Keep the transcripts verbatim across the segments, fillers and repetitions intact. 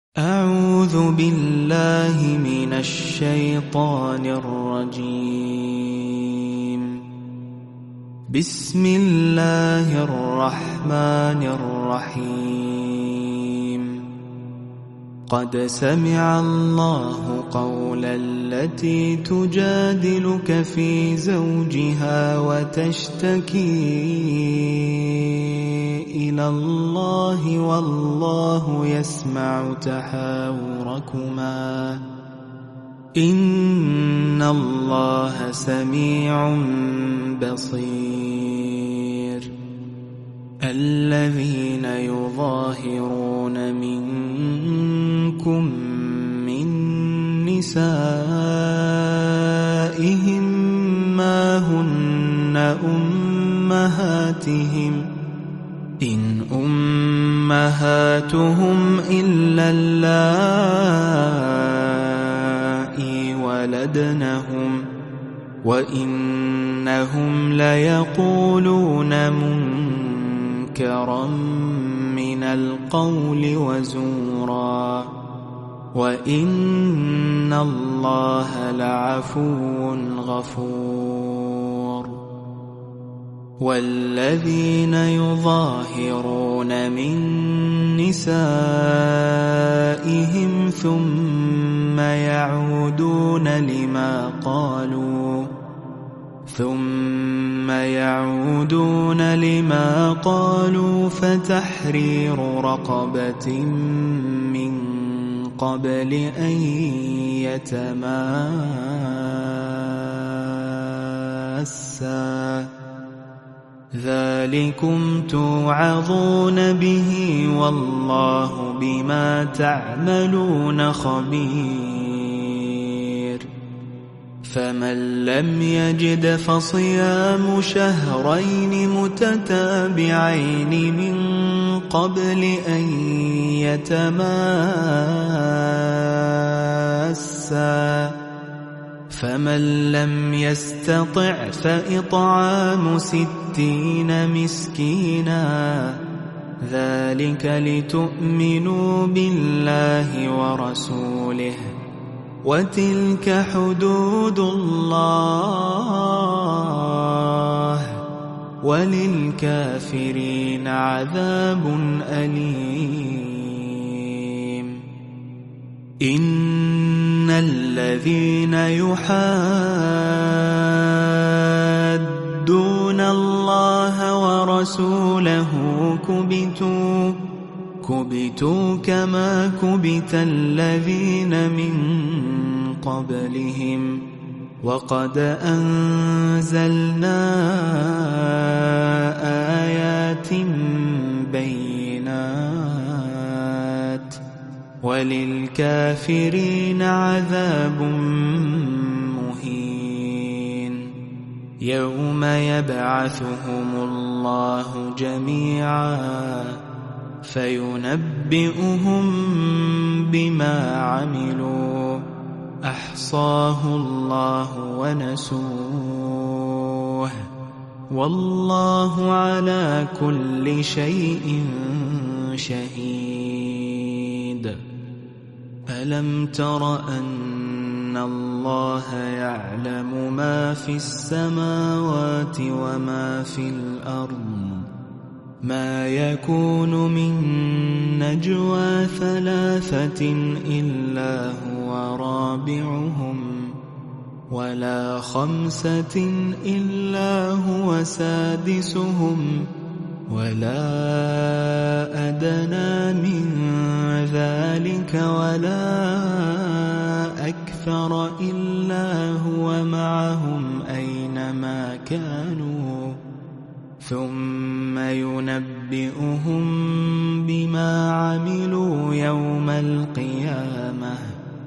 أعوذ بالله من الشيطان الرجيم. بسم الله الرحمن الرحيم. قد سمع الله قول التي تجادلك في زوجها وتشتكي إلى الله والله يسمع تحاوركما إن الله سميع بصير. الذين يظاهرون منكم من نسائهم ما هن أمهاتهم إن أمهاتهم إلا اللائي ولدنهم وإنهم ليقولون منكرا من القول وزورا وإن الله لعفو غفور. والذين يظاهرون من نسائهم ثم يعودون لما قالوا ثم يعودون لما قالوا فتحرير رقبة من قبل أن يتماسا ذلكم توعظون به والله بما تعملون خبير. فمن لم يجد فصيام شهرين متتابعين من قبل أن يتماسا فمن لم يستطع فإطعام ستين مسكينا ذلك لتؤمنوا بالله ورسوله وتلك حدود الله وللكافرين عذاب أليم. إن الذين يحادون الله ورسوله كبتوا كبتوا كما كبت الذين من قبلهم وقد أنزلنا آيات بينات وللكافرين عذاب مهين. يوم يبعثهم الله جميعا فينبئهم بما عملوا أحصاه الله ونسوه والله على كل شيء شهيد. ألم تر أن الله يعلم ما في السماوات وما في الأرض ما يكون من نجوى ثلاثة إلا هو رابعهم ولا خمسة إلا هو سادسهم ولا أدنى من ذلك ولا أكثر إلا هو معهم أينما كانوا ثم ينبئهم بما عملوا يوم القيامة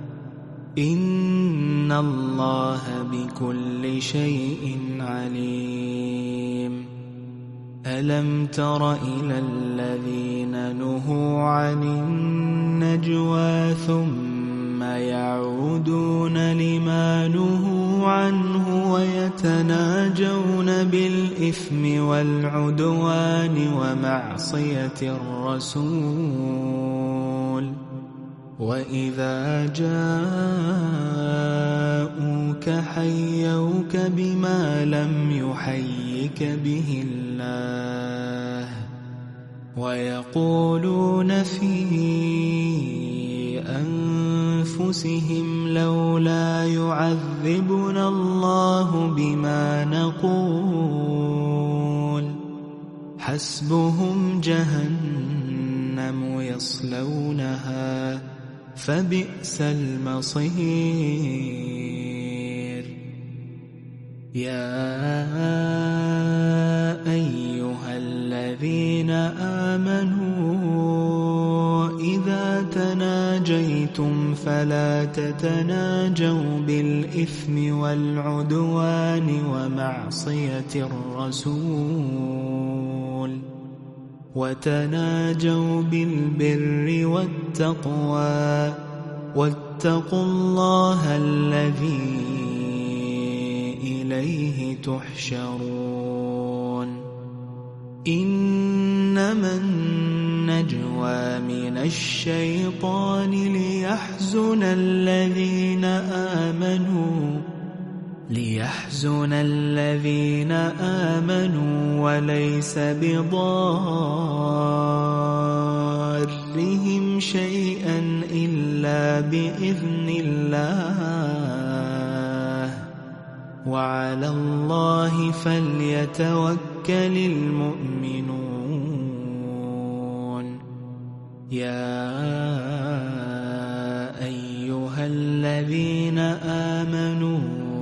إن الله بكل شيء عليم. ألم تر إلى الذين نهوا عن النجوى ثم يعودون لما نهوا عنه ويتناجون بالإثم والعدوان ومعصية الرسول وإذا جاءوك حيوك بما لم يحيك به الله ويقولون في أنفسهم لولا يعذبنا الله بما نقول حسبهم جهنم يصلونها فبئس المصير. يا أيها الذين آمنوا إذا تناجيتم فلا تتناجوا بالإثم والعدوان ومعصية الرسول وتناجوا بالبر والتقوى واتقوا الله الذي إليه تحشرون. إنما النجوى من الشيطان ليحزن الذين آمنوا ليحزن الذين آمنوا وليس بضارهم شيئا إلا بإذن الله وعلى الله فليتوكل المؤمنون. يا أيها الذين آمنوا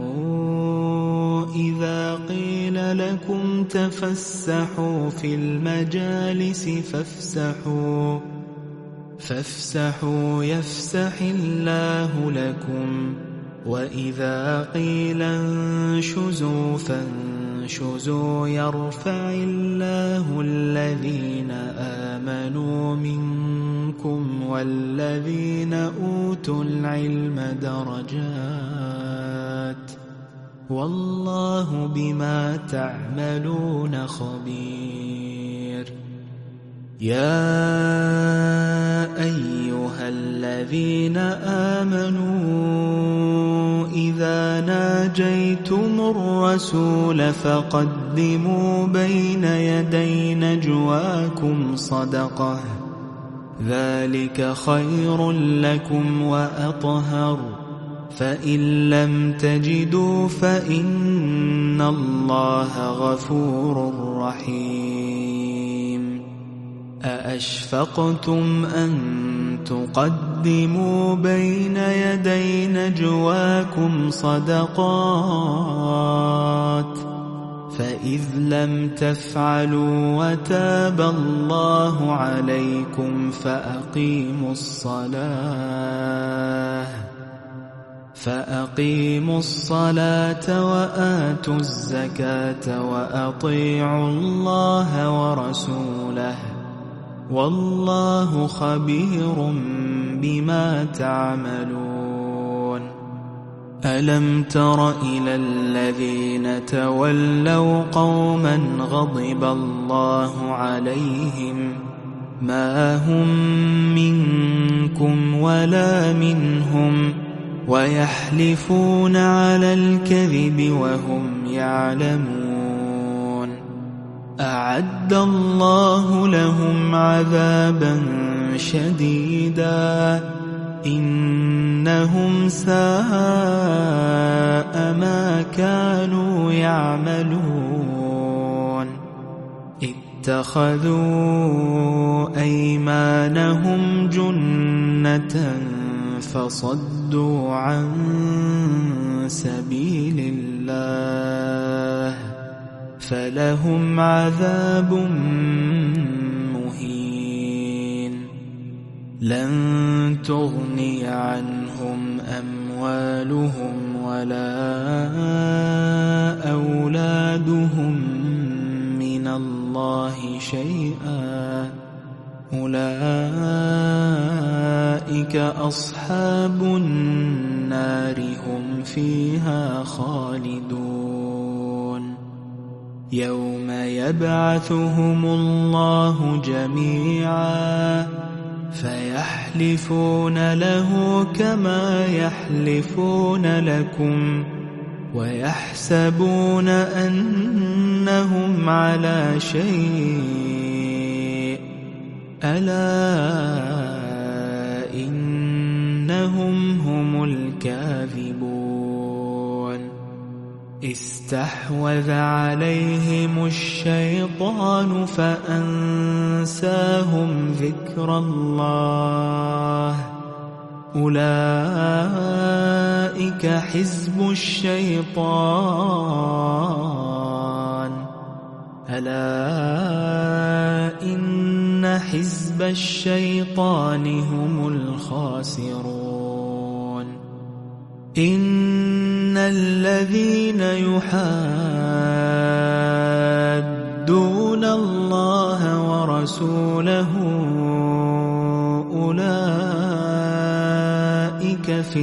إذا قيل لكم تفسحوا في المجالس فافسحوا فافسحوا يفسح الله لكم وإذا قيل انشزوا فانشزوا يرفع الله الذين آمنوا منكم والذين أوتوا العلم درجات والله بما تعملون خبير. يا أيها الذين آمنوا إذا ناجيتم الرسول فقدموا بين يدي نجواكم صدقة ذلك خير لكم وأطهر فإن لم تجدوا فإن الله غفور رحيم. أأشفقتم أن تقدموا بين يدي نجواكم صدقات فإذ لم تفعلوا وتاب الله عليكم فأقيموا الصلاة فأقيموا الصلاة وآتوا الزكاة وأطيعوا الله ورسوله والله خبير بما تعملون. ألم تر إلى الذين تولوا قوما غضب الله عليهم ما هم منكم ولا منهم ويحلفون على الكذب وهم يعلمون أعد الله لهم عذابا شديدا إنهم ساء ما كانوا يعملون اتخذوا أيمانهم جنة فصدوا عن سبيل الله فلهم عذاب مهين لن تغني عنهم أموالهم ولا أولادهم من الله شيئا أولئك أصحاب النار هم فيها خالدون يوم يبعثهم الله جميعا فيحلفون له كما يحلفون لكم ويحسبون أنهم على شيء ألا إنهم هم الكاذبون استحوذ عليهم الشيطان فأنساهم ذكر الله أولئك حزب الشيطان ألا إن حزب الشيطان هم الخاسرون إن الذين يحادون الله ورسوله أولئك في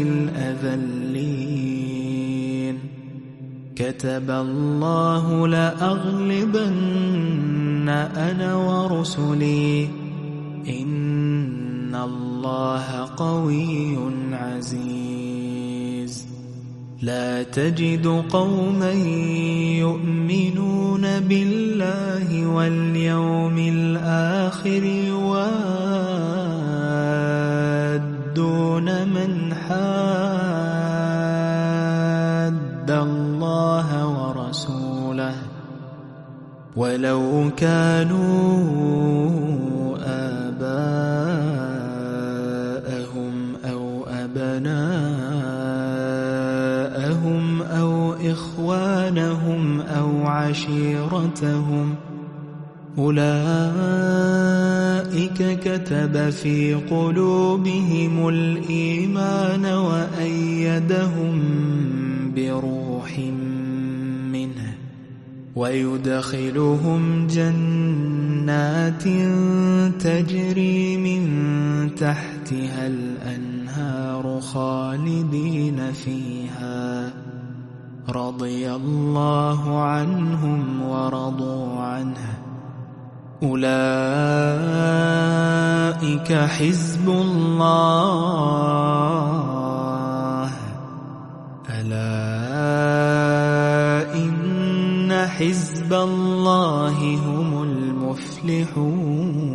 الأذلين كتب الله لأغلبن أنا ورسلي إن الله قوي عزيز لا تجد قوما يؤمنون بالله واليوم الآخر يوادون من حاد الله ورسوله ولو كانوا آباءهم أو أبناءهم أو إخوانهم أو عشيرتهم أولئك كتب في قلوبهم الإيمان وأيدهم بروح منه ويدخلهم جنات تجري من تحتها الأنهار خالدين فيها رضي الله عنهم ورضوا عنه أولئك حزب الله ألا إن حزب الله هم المفلحون